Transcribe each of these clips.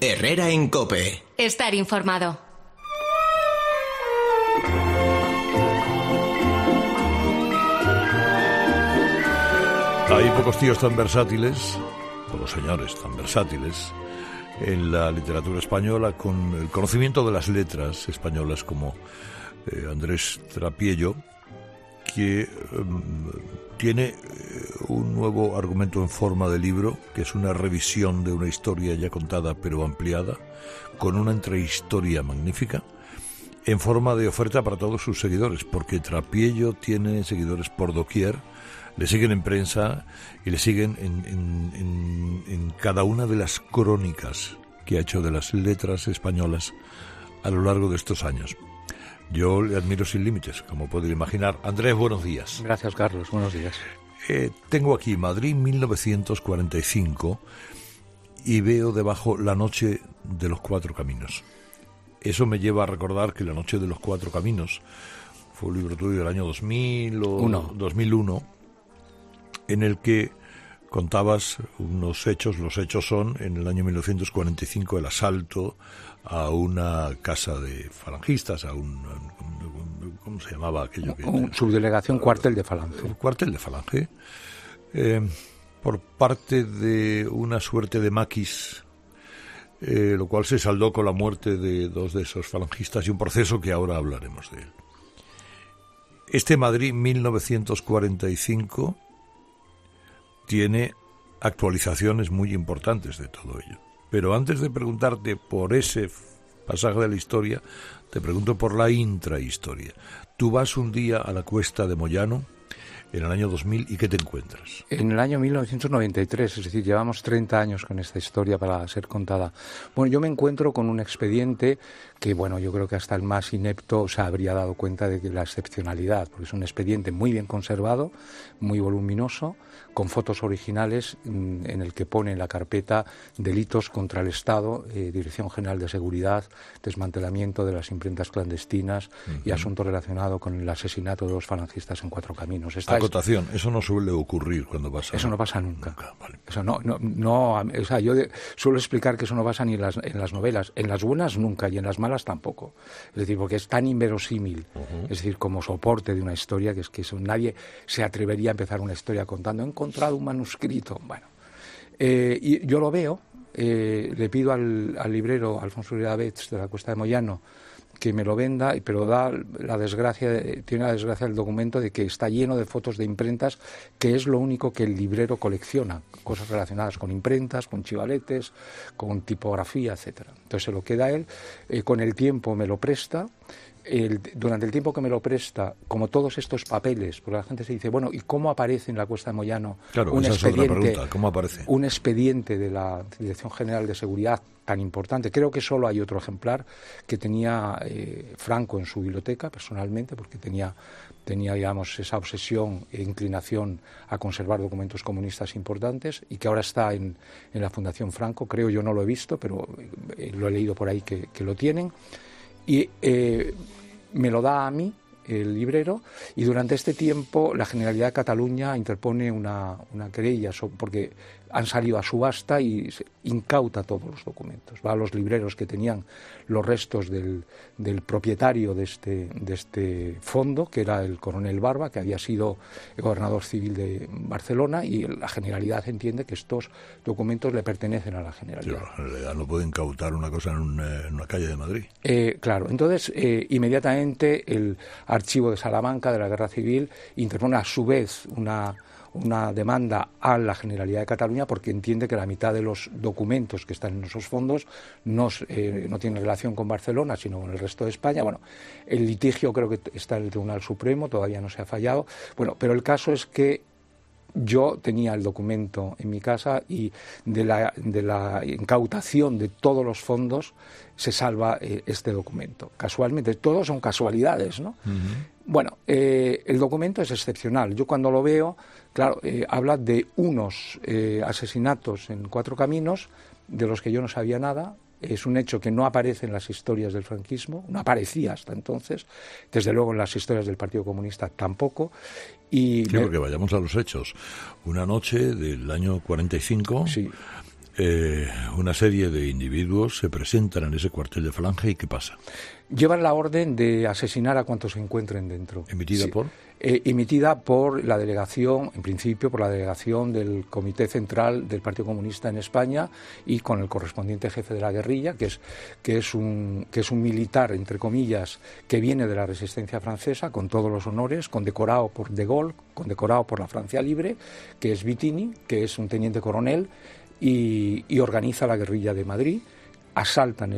Herrera en COPE. Estar informado. Hay pocos tíos tan versátiles, pocos señores tan versátiles en la literatura española con el conocimiento de las letras españolas como Andrés Trapiello, que tiene un nuevo argumento en forma de libro, que es una revisión de una historia ya contada pero ampliada, con una entrehistoria magnífica, en forma de oferta para todos sus seguidores, porque Trapiello tiene seguidores por doquier. Le siguen en prensa y le siguen en cada una de las crónicas que ha hecho de las letras españolas a lo largo de estos años. Yo le admiro sin límites, como pueden imaginar. Andrés, buenos días. Gracias, Carlos. Buenos días. Tengo aquí Madrid 1945 y veo debajo La noche de los cuatro caminos. Eso me lleva a recordar que La noche de los cuatro caminos fue un libro tuyo del año 2001, en el que contabas unos hechos. Los hechos son, en el año 1945, el asalto a una casa de falangistas, a un... ¿Cómo se llamaba aquello? Subdelegación Cuartel de Falange. Cuartel de Falange, por parte de una suerte de maquis, lo cual se saldó con la muerte de dos de esos falangistas y un proceso que ahora hablaremos de él. Este Madrid 1945 tiene actualizaciones muy importantes de todo ello. Pero antes de preguntarte por ese pasaje de la historia, te pregunto por la intrahistoria. Tú vas un día a la Cuesta de Moyano en el año 2000 y ¿qué te encuentras? En el año 1993, es decir, llevamos 30 años con esta historia para ser contada. Bueno, yo me encuentro con un expediente que, bueno, yo creo que hasta el más inepto se habría dado cuenta de que la excepcionalidad, porque es un expediente muy bien conservado, muy voluminoso, con fotos originales, en el que pone en la carpeta delitos contra el Estado, Dirección General de Seguridad, desmantelamiento de las imprentas clandestinas y asunto relacionado con el asesinato de los falangistas en Cuatro Caminos. Acotación, eso no suele ocurrir cuando pasa. Eso no pasa nunca. Vale. Eso no, o sea, yo suelo explicar que eso no pasa ni en las novelas, en las buenas nunca y en las malas tampoco. Es decir, porque es tan inverosímil, es decir, como soporte de una historia, que es que eso, nadie se atrevería a empezar una historia contando, he encontrado un manuscrito. Bueno, y yo lo veo, le pido al librero Alfonso Uriabets de la Cuesta de Moyano que me lo venda, pero tiene la desgracia del documento de que está lleno de fotos de imprentas, que es lo único que el librero colecciona, cosas relacionadas con imprentas, con chivaletes, con tipografía, etcétera. Entonces se lo queda él, con el tiempo me lo presta. Durante el tiempo que me lo presta, como todos estos papeles, porque la gente se dice, bueno, ¿y cómo aparece en la Cuesta de Moyano un expediente? ¿Cómo aparece? Un expediente de la Dirección General de Seguridad tan importante? Creo que solo hay otro ejemplar que tenía Franco en su biblioteca, personalmente, porque tenía, digamos, esa obsesión e inclinación a conservar documentos comunistas importantes, y que ahora está en la Fundación Franco. Creo, yo no lo he visto, pero lo he leído por ahí que lo tienen. Y me lo da a mí el librero, y durante este tiempo la Generalidad de Cataluña interpone una querella porque han salido a subasta y incauta todos los documentos. Va a los libreros que tenían los restos del propietario de este fondo, que era el coronel Barba, que había sido el gobernador civil de Barcelona, y la Generalidad entiende que estos documentos le pertenecen a la Generalidad. Sí, la Generalidad no puede incautar una cosa en una calle de Madrid. Claro, entonces inmediatamente el Archivo de Salamanca de la Guerra Civil interpone a su vez una demanda a la Generalidad de Cataluña, porque entiende que la mitad de los documentos que están en esos fondos no tienen relación con Barcelona, sino con el resto de España. Bueno, el litigio creo que está en el Tribunal Supremo, todavía no se ha fallado. Bueno, pero el caso es que yo tenía el documento en mi casa, y de la incautación de todos los fondos se salva este documento. Casualmente, todos son casualidades, ¿no? Bueno, el documento es excepcional. Yo cuando lo veo, claro, habla de unos asesinatos en Cuatro Caminos, de los que yo no sabía nada. Es un hecho que no aparece en las historias del franquismo, no aparecía hasta entonces, desde luego en las historias del Partido Comunista tampoco. Sí, porque vayamos a los hechos. Una noche del año 45, sí, una serie de individuos se presentan en ese cuartel de Falange y ¿qué pasa? Llevan la orden de asesinar a cuantos se encuentren dentro. ¿Emitida por? Emitida por la delegación, en principio por la delegación del Comité Central del Partido Comunista en España y con el correspondiente jefe de la guerrilla, que es un militar, entre comillas, que viene de la resistencia francesa, con todos los honores, condecorado por De Gaulle, condecorado por la Francia Libre, que es Vitini, que es un teniente coronel, y organiza la guerrilla de Madrid. Asaltan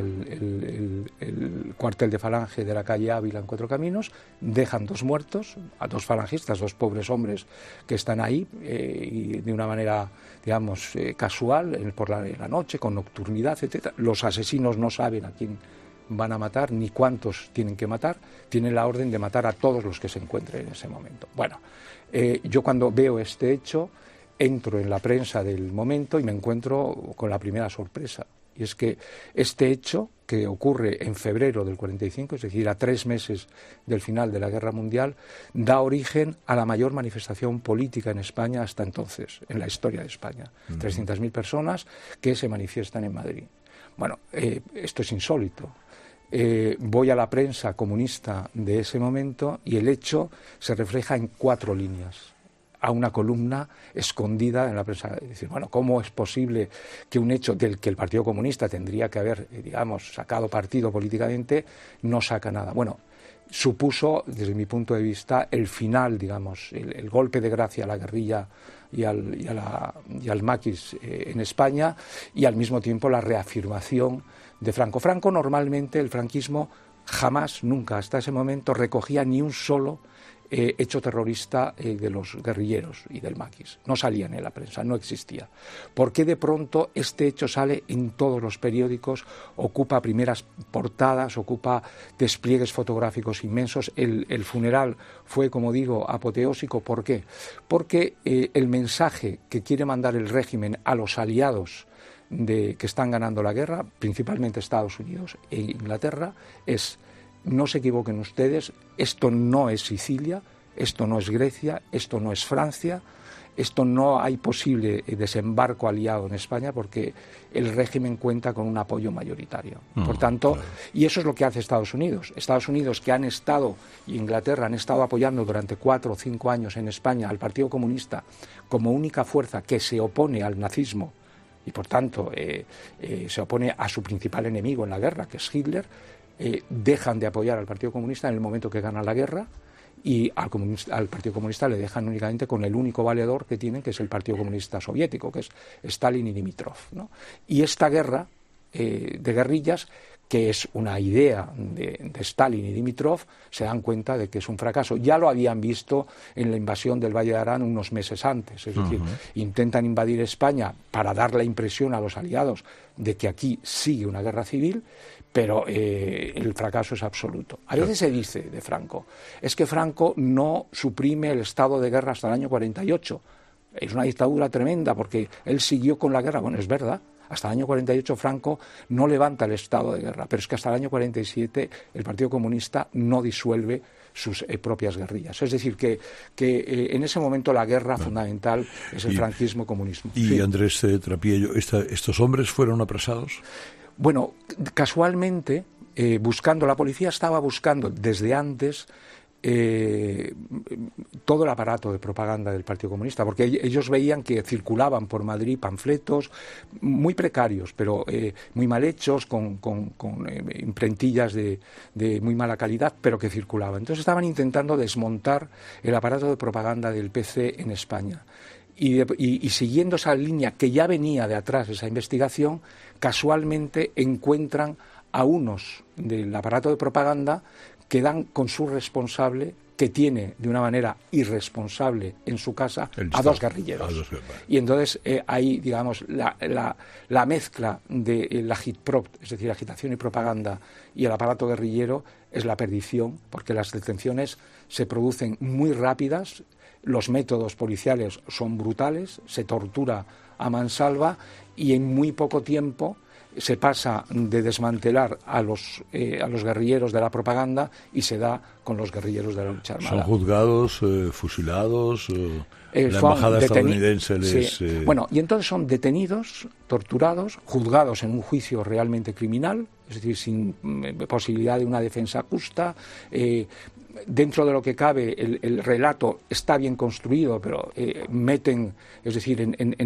el cuartel de Falange de la calle Ávila en Cuatro Caminos, dejan 2 muertos, a 2 falangistas, 2 pobres hombres que están ahí, y de una manera, digamos, casual, por la noche, con nocturnidad, etcétera. Los asesinos no saben a quién van a matar ni cuántos tienen que matar, tienen la orden de matar a todos los que se encuentren en ese momento. Bueno, yo cuando veo este hecho, entro en la prensa del momento y me encuentro con la primera sorpresa. Y es que este hecho, que ocurre en febrero del 45, es decir, a 3 meses del final de la Guerra Mundial, da origen a la mayor manifestación política en España hasta entonces, en la historia de España. 300.000 personas que se manifiestan en Madrid. Bueno, esto es insólito. Voy a la prensa comunista de ese momento y el hecho se refleja en 4 líneas. A una columna escondida en la prensa. Es decir, bueno, ¿cómo es posible que un hecho del que el Partido Comunista tendría que haber, digamos, sacado partido políticamente, no saca nada? Bueno, supuso, desde mi punto de vista, el final, digamos, el golpe de gracia a la guerrilla y al maquis en España, y al mismo tiempo la reafirmación de Franco. Franco, normalmente, el franquismo jamás, nunca, hasta ese momento, recogía ni un solo hecho terrorista de los guerrilleros y del maquis. No salían en la prensa, no existía. ¿Por qué de pronto este hecho sale en todos los periódicos, ocupa primeras portadas, ocupa despliegues fotográficos inmensos? El funeral fue, como digo, apoteósico. ¿Por qué? Porque el mensaje que quiere mandar el régimen a los aliados que están ganando la guerra, principalmente Estados Unidos e Inglaterra, es: no se equivoquen ustedes, esto no es Sicilia, esto no es Grecia, esto no es Francia, esto no hay posible desembarco aliado en España porque el régimen cuenta con un apoyo mayoritario. Por tanto, claro. Y eso es lo que hace Estados Unidos. Estados Unidos, que han estado, y Inglaterra han estado apoyando durante 4 o 5 años en España al Partido Comunista como única fuerza que se opone al nazismo y por tanto se opone a su principal enemigo en la guerra, que es Hitler, dejan de apoyar al Partido Comunista en el momento que ganan la guerra, y al Partido Comunista le dejan únicamente con el único valedor que tienen, que es el Partido Comunista Soviético, que es Stalin y Dimitrov, ¿no? Y esta guerra de guerrillas, que es una idea de Stalin y Dimitrov, se dan cuenta de que es un fracaso. Ya lo habían visto en la invasión del Valle de Arán unos meses antes, es decir, intentan invadir España para dar la impresión a los aliados de que aquí sigue una guerra civil, pero el fracaso es absoluto. A veces se dice de Franco, es que Franco no suprime el estado de guerra hasta el año 48. Es una dictadura tremenda porque él siguió con la guerra. Bueno, es verdad. Hasta el año 48 Franco no levanta el estado de guerra, pero es que hasta el año 47 el Partido Comunista no disuelve sus propias guerrillas. Es decir, que en ese momento la guerra fundamental es el franquismo-comunismo. ¿Y sí. Andrés Trapiello, estos hombres fueron apresados? Bueno, casualmente, la policía estaba buscando desde antes todo el aparato de propaganda del Partido Comunista, porque ellos veían que circulaban por Madrid panfletos muy precarios, pero muy mal hechos, con imprentillas de muy mala calidad, pero que circulaban. Entonces estaban intentando desmontar el aparato de propaganda del PC en España. Y siguiendo esa línea que ya venía de atrás, esa investigación, casualmente encuentran a unos del aparato de propaganda que dan con su responsable, que tiene de una manera irresponsable en su casa a 2 guerrilleros. Y entonces ahí, digamos, la mezcla de la agitprop, es decir, agitación y propaganda, y el aparato guerrillero es la perdición, porque las detenciones se producen muy rápidas, los métodos policiales son brutales, se tortura a mansalva y en muy poco tiempo se pasa de desmantelar a los guerrilleros de la propaganda y se da con los guerrilleros de la lucha armada. ¿Son juzgados, fusilados? La embajada estadounidense les... Sí. Bueno, y entonces son detenidos, torturados, juzgados en un juicio realmente criminal, es decir, sin posibilidad de una defensa justa. Dentro de lo que cabe, el relato está bien construido, pero meten, es decir, en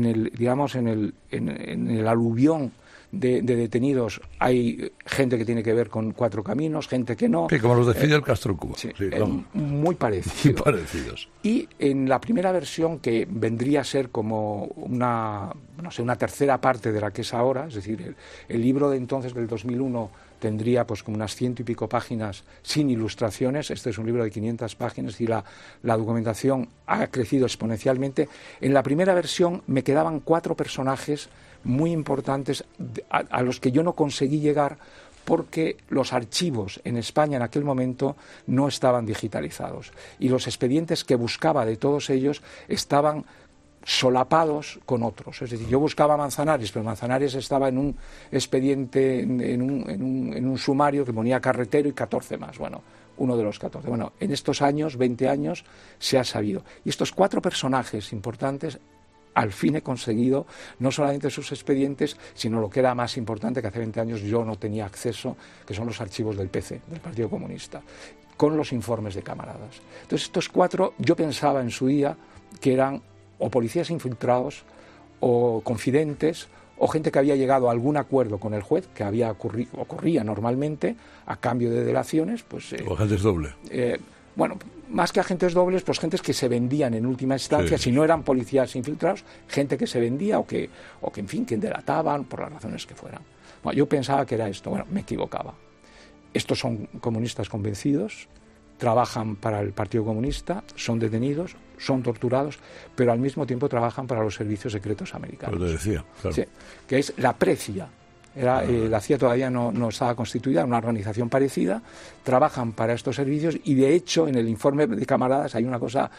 el aluvión de detenidos hay gente que tiene que ver con Cuatro Caminos, gente que no. Sí, como los de Fidel Castro en Cuba. Sí, muy parecidos. Muy parecidos. Y en la primera versión, que vendría a ser como una tercera parte de la que es ahora, es decir, el libro de entonces, del 2001, tendría pues como unas 100 y pico páginas sin ilustraciones. Este es un libro de 500 páginas y la documentación ha crecido exponencialmente. En la primera versión me quedaban 4 personajes muy importantes a los que yo no conseguí llegar porque los archivos en España en aquel momento no estaban digitalizados y los expedientes que buscaba de todos ellos estaban solapados con otros. Es decir, yo buscaba a Manzanares, pero Manzanares estaba en un expediente, en un sumario que ponía Carretero y 14 más. Bueno, uno de los 14. Bueno, en estos años, 20 años, se ha sabido. Y estos 4 personajes importantes, al fin he conseguido no solamente sus expedientes, sino lo que era más importante, que hace 20 años yo no tenía acceso, que son los archivos del PC, del Partido Comunista, con los informes de camaradas. Entonces, estos 4, yo pensaba en su día que eran o policías infiltrados, o confidentes, o gente que había llegado a algún acuerdo con el juez, que ocurría normalmente, a cambio de delaciones. Pues, o agentes dobles. Bueno, más que agentes dobles, pues gentes que se vendían en última instancia, sí, si no eran policías infiltrados, gente que se vendía o que en fin, que delataban por las razones que fueran. Bueno, yo pensaba que era esto, bueno, me equivocaba. Estos son comunistas convencidos, trabajan para el Partido Comunista, son detenidos, son torturados, pero al mismo tiempo trabajan para los servicios secretos americanos. Lo decía, claro. Sí, que es la PRECIA. La CIA todavía no estaba constituida, una organización parecida, trabajan para estos servicios y de hecho en el informe de camaradas hay una cosa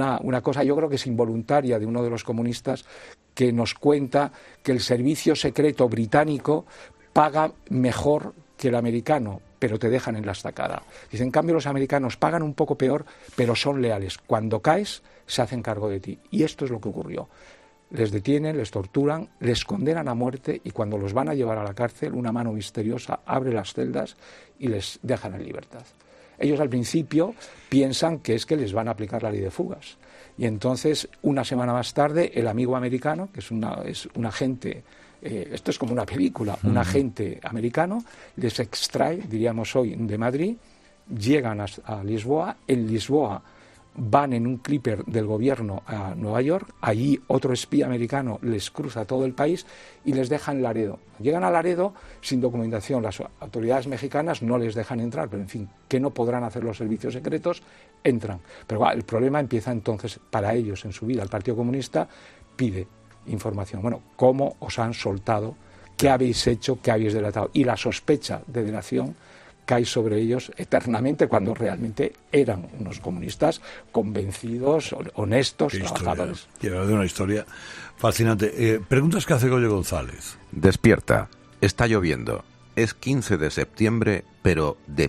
yo creo que es involuntaria de uno de los comunistas que nos cuenta que el servicio secreto británico paga mejor que el americano, pero te dejan en la estacada. Dice, en cambio los americanos pagan un poco peor, pero son leales. Cuando caes, se hacen cargo de ti. Y esto es lo que ocurrió. Les detienen, les torturan, les condenan a muerte y cuando los van a llevar a la cárcel, una mano misteriosa abre las celdas y les dejan en libertad. Ellos al principio piensan que es que les van a aplicar la ley de fugas. Y entonces, una semana más tarde, el amigo americano, que es un agente... esto es como una película, un agente americano les extrae, diríamos hoy, de Madrid, llegan a Lisboa, en Lisboa van en un clipper del gobierno a Nueva York, allí otro espía americano les cruza todo el país y les deja en Laredo. Llegan a Laredo sin documentación, las autoridades mexicanas no les dejan entrar, pero en fin, ¿qué no podrán hacer los servicios secretos? Entran. Pero el problema empieza entonces para ellos en su vida. El Partido Comunista pide información. Bueno, ¿cómo os han soltado? ¿Qué habéis hecho? ¿Qué habéis delatado? Y la sospecha de delación cae sobre ellos eternamente cuando realmente eran unos comunistas convencidos, honestos, trabajadores. Lleva de una historia fascinante. Preguntas que hace Goyo González. Despierta. Está lloviendo. Es 15 de septiembre, pero de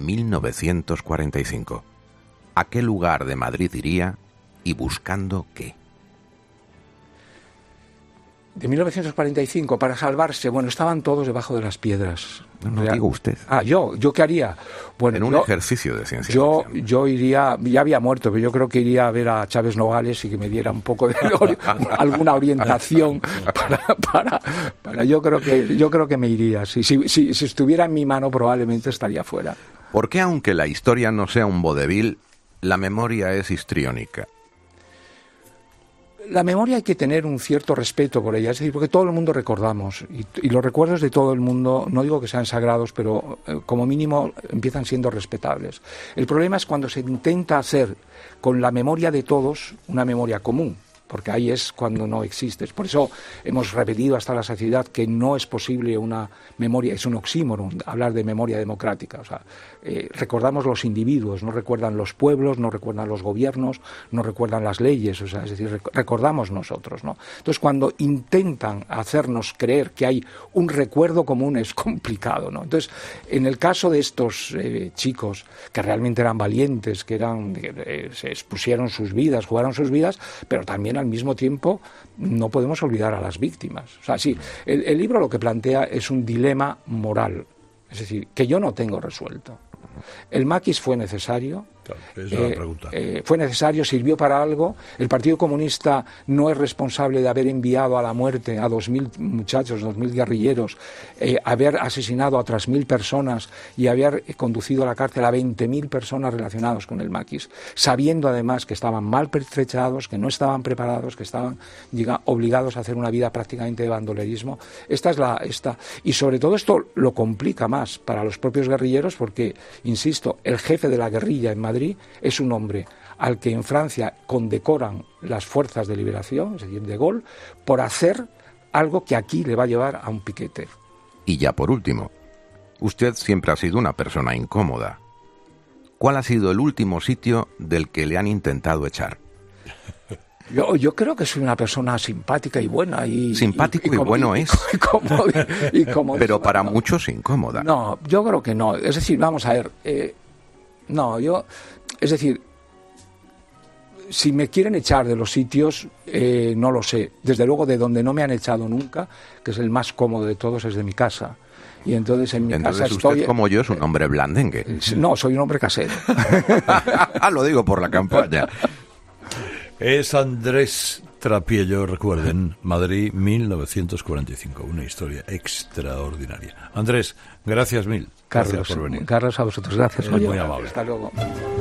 1945. ¿A qué lugar de Madrid iría y buscando qué? De 1945, para salvarse, bueno, estaban todos debajo de las piedras. No digo usted. ¿Yo qué haría? Bueno, en un ejercicio de ciencia ficción. Yo iría, ya había muerto, pero yo creo que iría a ver a Chávez Nogales y que me diera un poco de alguna orientación para yo creo que me iría. Si estuviera en mi mano probablemente estaría fuera. ¿Por qué, aunque la historia no sea un vodevil, la memoria es histriónica? La memoria hay que tener un cierto respeto por ella, es decir, porque todo el mundo recordamos y los recuerdos de todo el mundo, no digo que sean sagrados, pero como mínimo empiezan siendo respetables. El problema es cuando se intenta hacer con la memoria de todos una memoria común. porque ahí es cuando no existes. Por eso hemos repetido hasta la saciedad que no es posible una memoria, es un oxímoron hablar de memoria democrática. O sea, recordamos los individuos, no recuerdan los pueblos, no recuerdan los gobiernos, no recuerdan las leyes, o sea, es decir, recordamos nosotros, ¿no? Entonces, cuando intentan hacernos creer que hay un recuerdo común es complicado, ¿no? Entonces, en el caso de estos chicos que realmente eran valientes, que se expusieron sus vidas, jugaron sus vidas, pero también al mismo tiempo no podemos olvidar a las víctimas. O sea, sí, el libro lo que plantea es un dilema moral, es decir, que yo no tengo resuelto. El maquis fue necesario. Claro, esa es la pregunta. Fue necesario, sirvió para algo. El Partido Comunista no es responsable de haber enviado a la muerte a 2.000 muchachos, 2.000 guerrilleros, haber asesinado a otras 1.000 personas y haber conducido a la cárcel a 20.000 personas relacionadas con el maquis, sabiendo además que estaban mal pertrechados, que no estaban preparados, que estaban obligados a hacer una vida prácticamente de bandolerismo. Y sobre todo esto lo complica más para los propios guerrilleros porque, insisto, el jefe de la guerrilla en Madrid es un hombre al que en Francia condecoran las fuerzas de liberación, es decir, de Gaulle, por hacer algo que aquí le va a llevar a un piquete. Y ya por último, usted siempre ha sido una persona incómoda. ¿Cuál ha sido el último sitio del que le han intentado echar? Yo creo que soy una persona simpática y buena. Simpático y bueno es. Pero para muchos incómoda. No, yo creo que no. Es decir, vamos a ver. Es decir, si me quieren echar de los sitios, no lo sé. Desde luego, de donde no me han echado nunca, que es el más cómodo de todos, es de mi casa. Y entonces en mi casa estoy... Usted, como yo, es un hombre blandengue. No, soy un hombre casero. Lo digo por la campaña. Es Andrés Trapiello, recuerden, Madrid 1945, una historia extraordinaria. Andrés, gracias mil. Carlos, gracias por venir. Carlos, a vosotros, gracias. Muy amable. Hasta luego.